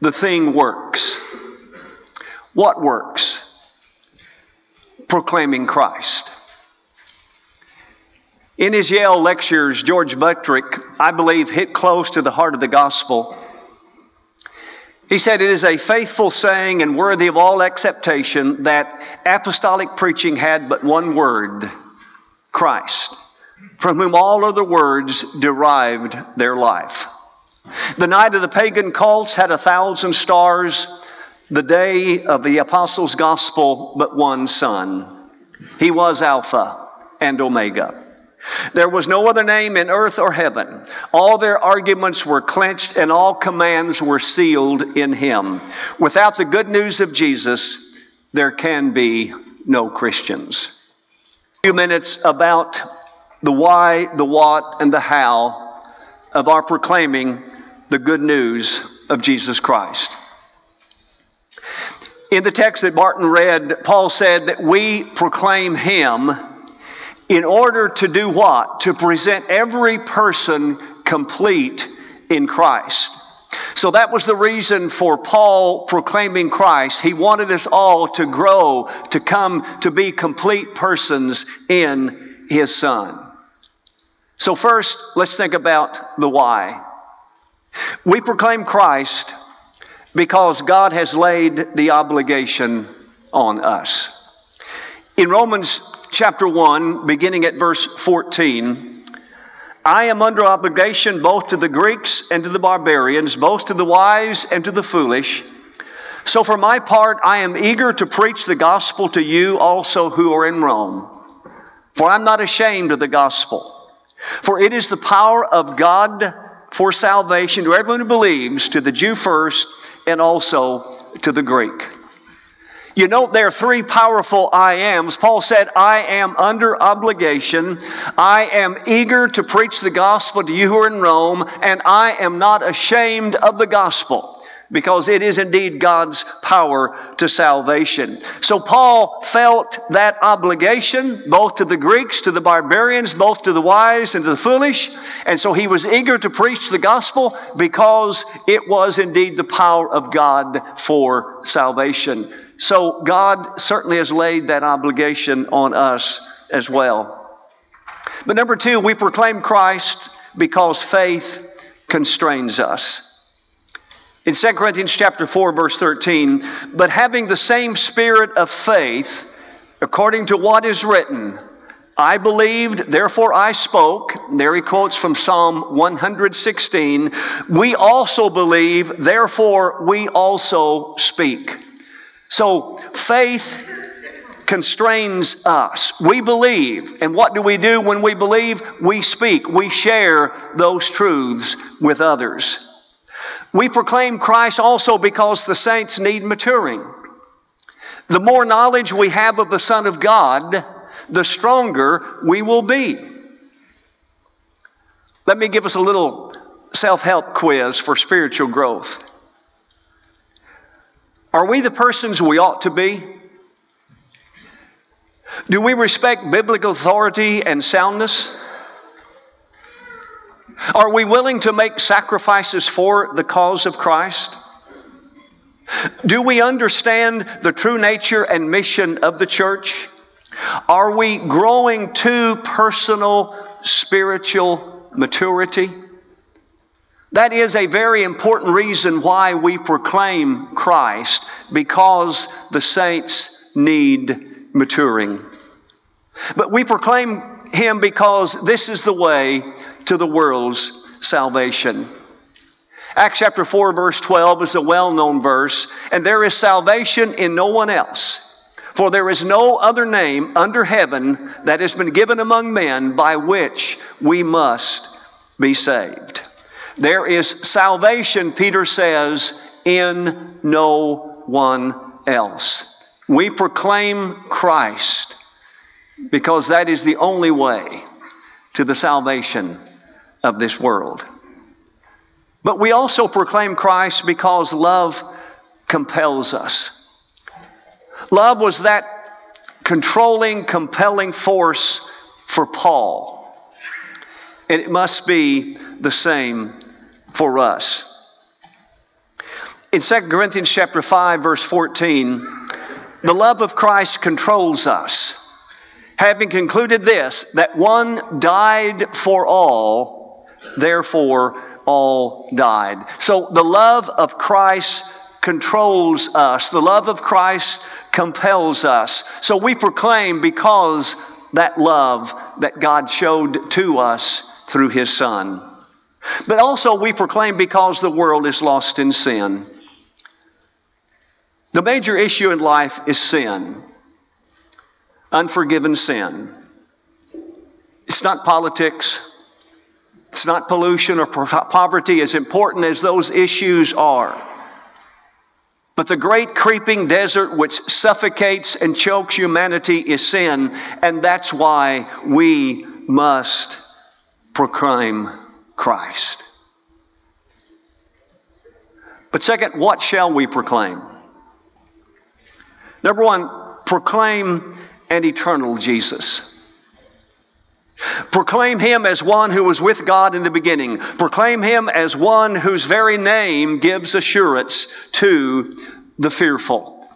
the thing works. What works? Proclaiming Christ. In his Yale lectures, George Buttrick, I believe, hit close to the heart of the gospel. He said, "It is a faithful saying and worthy of all acceptation that apostolic preaching had but one word, Christ, from whom all other words derived their life. The night of the pagan cults had 1,000 stars, the day of the apostles' gospel but one sun. He was Alpha and Omega. There was no other name in earth or heaven. All their arguments were clenched and all commands were sealed in him. Without the good news of Jesus, there can be no Christians." A few minutes about the why, the what, and the how of our proclaiming the good news of Jesus Christ. In the text that Martin read, Paul said that we proclaim him in order to do what? To present every person complete in Christ. So that was the reason for Paul proclaiming Christ. He wanted us all to grow, to come to be complete persons in his Son. So first, let's think about the why. We proclaim Christ because God has laid the obligation on us. In Romans chapter 1, beginning at verse 14, "I am under obligation both to the Greeks and to the barbarians, both to the wise and to the foolish. So for my part, I am eager to preach the gospel to you also who are in Rome. For I'm not ashamed of the gospel. For it is the power of God for salvation to everyone who believes, to the Jew first and also to the Greek." You note there are three powerful I ams. Paul said, "I am under obligation. I am eager to preach the gospel to you who are in Rome, and I am not ashamed of the gospel." Because it is indeed God's power to salvation. So Paul felt that obligation, both to the Greeks, to the barbarians, both to the wise and to the foolish. And so he was eager to preach the gospel because it was indeed the power of God for salvation. So God certainly has laid that obligation on us as well. But number two, we proclaim Christ because faith constrains us. In 2 Corinthians chapter 4, verse 13, "But having the same spirit of faith, according to what is written, I believed, therefore I spoke." There he quotes from Psalm 116. "We also believe, therefore we also speak." So faith constrains us. We believe. And what do we do when we believe? We speak. We share those truths with others. We proclaim Christ also because the saints need maturing. The more knowledge we have of the Son of God, the stronger we will be. Let me give us a little self-help quiz for spiritual growth. Are we the persons we ought to be? Do we respect biblical authority and soundness? Are we willing to make sacrifices for the cause of Christ? Do we understand the true nature and mission of the church? Are we growing to personal spiritual maturity? That is a very important reason why we proclaim Christ, because the saints need maturing. But we proclaim him because this is the way to the world's salvation. Acts chapter 4, verse 12 is a well-known verse, "And there is salvation in no one else. For there is no other name under heaven that has been given among men by which we must be saved." There is salvation, Peter says, in no one else. We proclaim Christ because that is the only way to the salvation of this world. But we also proclaim Christ because love compels us. Love was that controlling, compelling force for Paul. And it must be the same for us. In 2 Corinthians chapter 5, verse 14, the love of Christ controls us, having concluded this, that one died for all, therefore all died. So the love of Christ controls us. The love of Christ compels us. So we proclaim because that love that God showed to us through His Son. But also we proclaim because the world is lost in sin. The major issue in life is sin. Unforgiven sin. It's not politics. It's not pollution or poverty, as important as those issues are. But the great creeping desert which suffocates and chokes humanity is sin, and that's why we must proclaim Christ. But second, what shall we proclaim? Number one, proclaim an eternal Jesus. Proclaim Him as one who was with God in the beginning. Proclaim Him as one whose very name gives assurance to the fearful.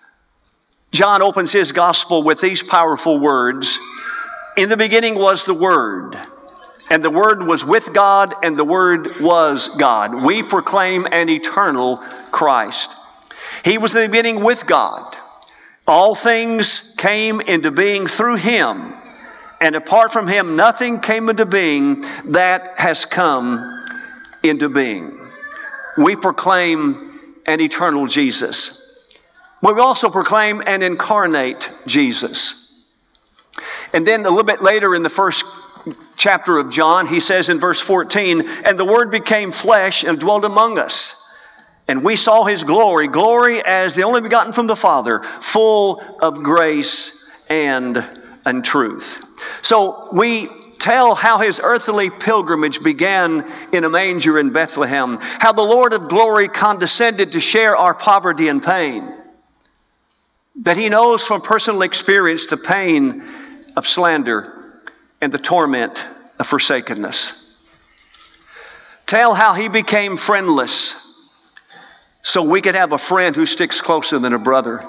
John opens his gospel with these powerful words. In the beginning was the Word, and the Word was with God, and the Word was God. We proclaim an eternal Christ. He was in the beginning with God. All things came into being through Him, and apart from Him, nothing came into being that has come into being. We proclaim an eternal Jesus. We also proclaim an incarnate Jesus. And then a little bit later in the first chapter of John, he says in verse 14, and the Word became flesh and dwelt among us. And we saw His glory, glory as the only begotten from the Father, full of grace and truth. So we tell how His earthly pilgrimage began in a manger in Bethlehem, how the Lord of glory condescended to share our poverty and pain, that He knows from personal experience the pain of slander and the torment of forsakenness. Tell how He became friendless, so we could have a friend who sticks closer than a brother.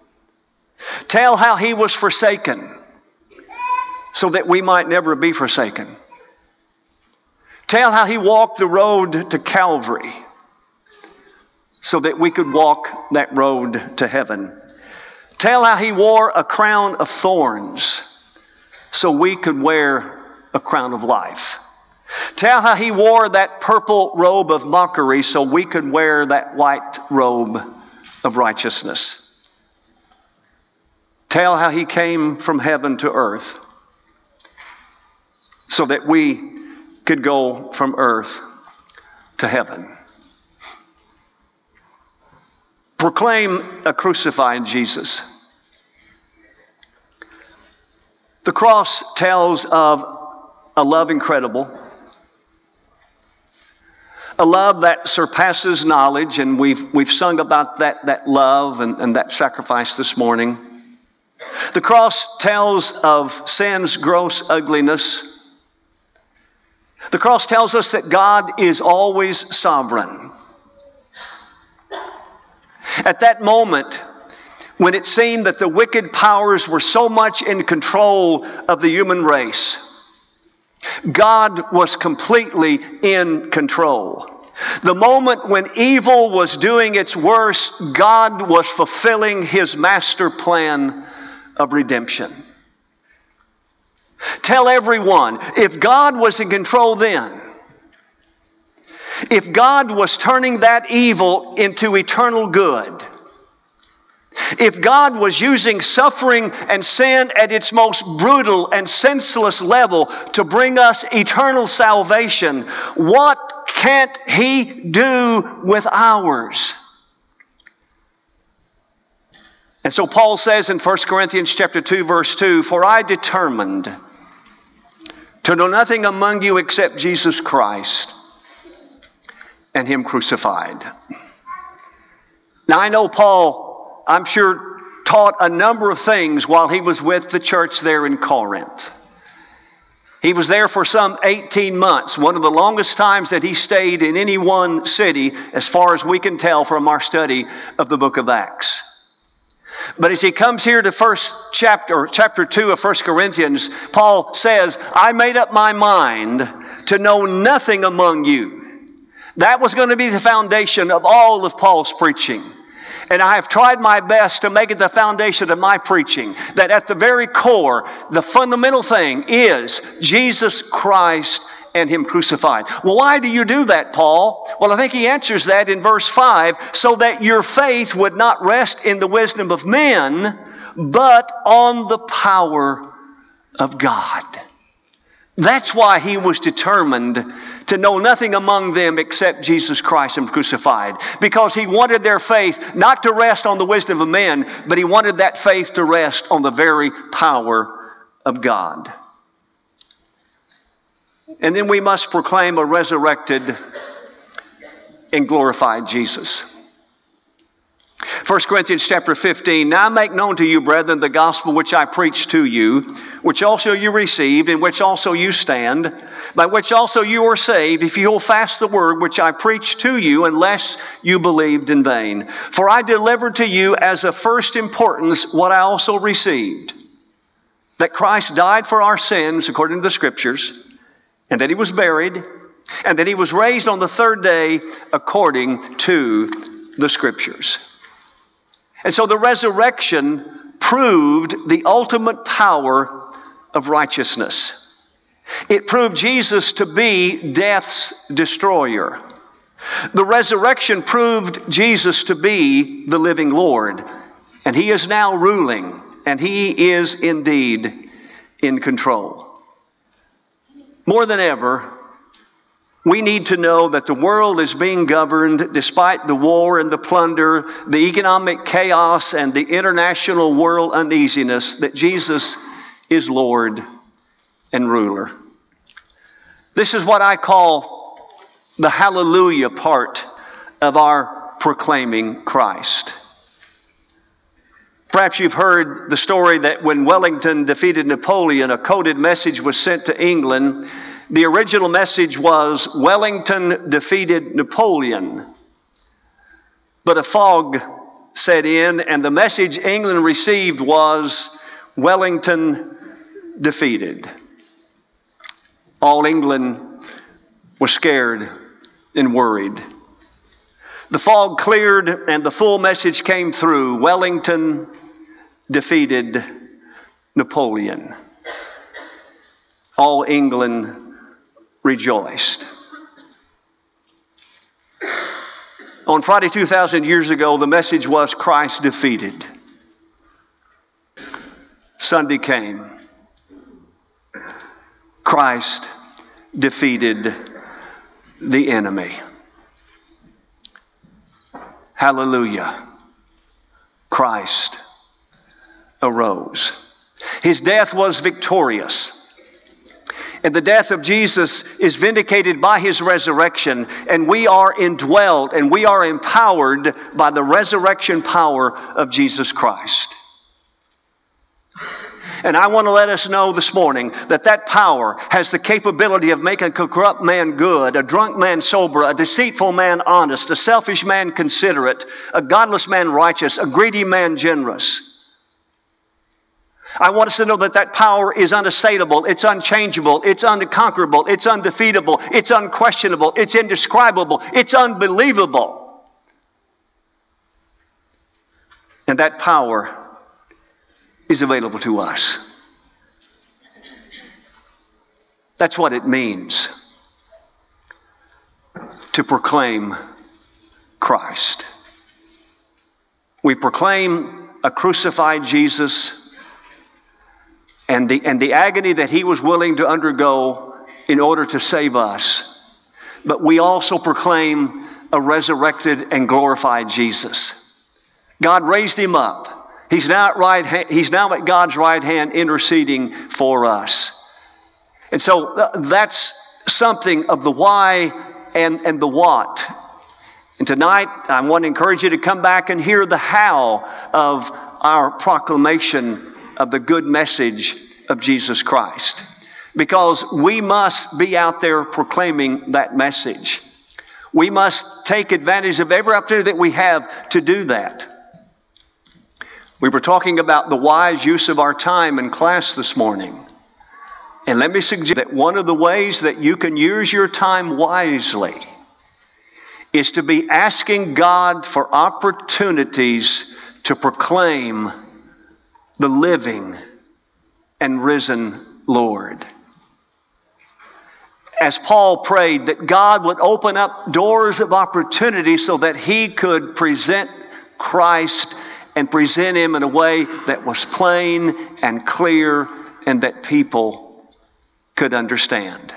Tell how He was forsaken, so that we might never be forsaken. Tell how He walked the road to Calvary, so that we could walk that road to heaven. Tell how He wore a crown of thorns, so we could wear a crown of life. Tell how He wore that purple robe of mockery so we could wear that white robe of righteousness. Tell how He came from heaven to earth so that we could go from earth to heaven. Proclaim a crucified Jesus. The cross tells of a love incredible, a love that surpasses knowledge, and we've sung about that love and that sacrifice this morning. The cross tells of sin's gross ugliness. The cross tells us that God is always sovereign. At that moment, when it seemed that the wicked powers were so much in control of the human race, God was completely in control. The moment when evil was doing its worst, God was fulfilling His master plan of redemption. Tell everyone, if God was in control then, if God was turning that evil into eternal good, if God was using suffering and sin at its most brutal and senseless level to bring us eternal salvation, what can't He do with ours? And so Paul says in 1 Corinthians chapter 2, verse 2, for I determined to know nothing among you except Jesus Christ and Him crucified. Now I know Paul, I'm sure, taught a number of things while he was with the church there in Corinth. He was there for some 18 months, one of the longest times that he stayed in any one city, as far as we can tell from our study of the book of Acts. But as he comes here to chapter 2 of 1 Corinthians, Paul says, I made up my mind to know nothing among you. That was going to be the foundation of all of Paul's preaching. And I have tried my best to make it the foundation of my preaching, that at the very core, the fundamental thing is Jesus Christ and Him crucified. Well, why do you do that, Paul? Well, I think he answers that in verse 5, so that your faith would not rest in the wisdom of men, but on the power of God. That's why he was determined to know nothing among them except Jesus Christ and crucified. Because he wanted their faith not to rest on the wisdom of men, but he wanted that faith to rest on the very power of God. And then we must proclaim a resurrected and glorified Jesus. 1 Corinthians chapter 15, now I make known to you, brethren, the gospel which I preached to you, which also you received, in which also you stand, by which also you are saved, if you hold fast the word which I preached to you, unless you believed in vain. For I delivered to you as of first importance what I also received, that Christ died for our sins according to the Scriptures, and that He was buried, and that He was raised on the third day according to the Scriptures. And so the resurrection proved the ultimate power of righteousness. It proved Jesus to be death's destroyer. The resurrection proved Jesus to be the living Lord. And He is now ruling, and He is indeed in control. More than ever, we need to know that the world is being governed, despite the war and the plunder, the economic chaos, and the international world uneasiness, that Jesus is Lord and ruler. This is what I call the hallelujah part of our proclaiming Christ. Perhaps you've heard the story that when Wellington defeated Napoleon, a coded message was sent to England. The original message was, Wellington defeated Napoleon. But a fog set in, and the message England received was, Wellington defeated. All England was scared and worried. The fog cleared and the full message came through. Wellington defeated Napoleon. All England rejoiced. On Friday 2,000 years ago, the message was Christ defeated. Sunday came. Christ defeated the enemy. Hallelujah. Christ arose. His death was victorious. And the death of Jesus is vindicated by His resurrection. And we are indwelled and we are empowered by the resurrection power of Jesus Christ. And I want to let us know this morning that that power has the capability of making a corrupt man good, a drunk man sober, a deceitful man honest, a selfish man considerate, a godless man righteous, a greedy man generous. I want us to know that that power is unassailable, it's unchangeable, it's unconquerable, it's undefeatable, it's unquestionable, it's indescribable, it's unbelievable. And that power is available to us. That's what it means to proclaim Christ. We proclaim a crucified Jesus and the agony that He was willing to undergo in order to save us. But we also proclaim a resurrected and glorified Jesus. God raised Him up. He's now at God's right hand interceding for us. And so that's something of the why and the what. And tonight I want to encourage you to come back and hear the how of our proclamation of the good message of Jesus Christ. because we must be out there proclaiming that message. We must take advantage of every opportunity that we have to do that. We were talking about the wise use of our time in class this morning. And let me suggest that one of the ways that you can use your time wisely is to be asking God for opportunities to proclaim the living and risen Lord. As Paul prayed that God would open up doors of opportunity so that he could present Christ and present him in a way that was plain and clear and that people could understand.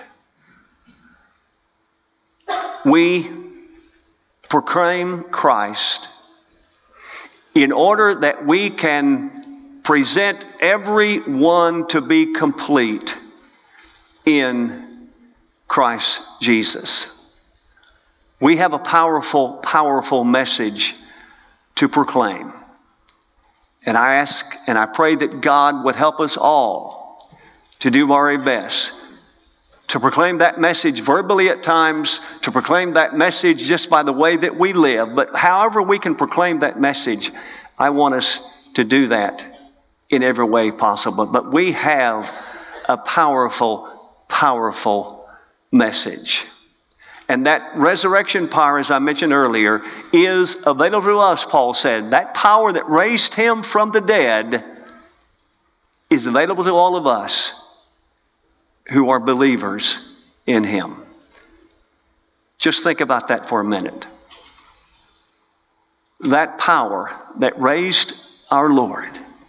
We proclaim Christ in order that we can present everyone to be complete in Christ Jesus. We have a powerful, powerful message to proclaim. And I ask and I pray that God would help us all to do our very best to proclaim that message verbally at times, to proclaim that message just by the way that we live. But however we can proclaim that message, I want us to do that in every way possible. But we have a powerful, powerful message. And that resurrection power, as I mentioned earlier, is available to us, Paul said. That power that raised him from the dead is available to all of us who are believers in him. Just think about that for a minute. That power that raised our Lord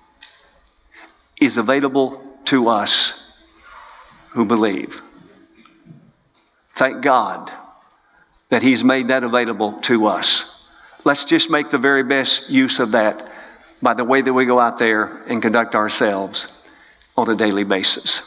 is available to us who believe. Thank God that he's made that available to us. Let's just make the very best use of that by the way that we go out there and conduct ourselves on a daily basis.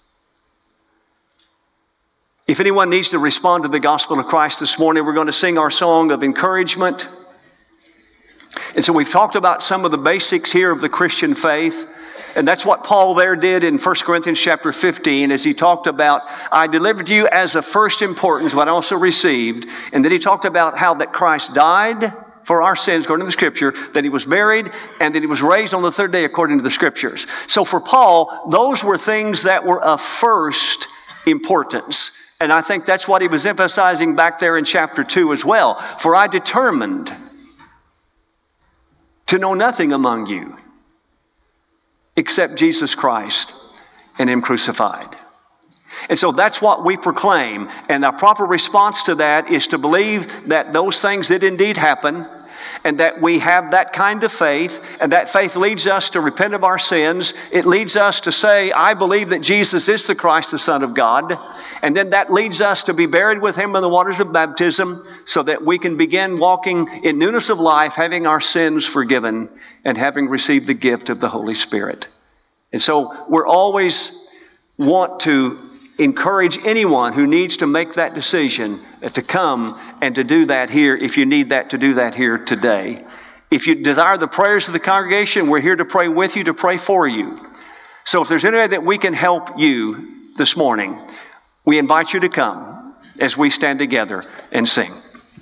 If anyone needs to respond to the gospel of Christ this morning, we're going to sing our song of encouragement. And so we've talked about some of the basics here of the Christian faith. And that's what Paul there did in 1 Corinthians chapter 15 as he talked about, I delivered to you as of first importance what I also received. And then he talked about how that Christ died for our sins according to the Scripture, that he was buried, and that he was raised on the third day according to the Scriptures. So for Paul, those were things that were of first importance. And I think that's what he was emphasizing back there in chapter 2 as well. For I determined to know nothing among you except Jesus Christ and him crucified. And so that's what we proclaim. And our proper response to that is to believe that those things did indeed happen, and that we have that kind of faith, and that faith leads us to repent of our sins. It leads us to say, I believe that Jesus is the Christ, the Son of God. And then that leads us to be buried with him in the waters of baptism so that we can begin walking in newness of life, having our sins forgiven and having received the gift of the Holy Spirit. And so we're always want to encourage anyone who needs to make that decision to come and to do that here if you need that, to do that here today. If you desire the prayers of the congregation, we're here to pray with you, to pray for you. So if there's any way that we can help you this morning, we invite you to come as we stand together and sing.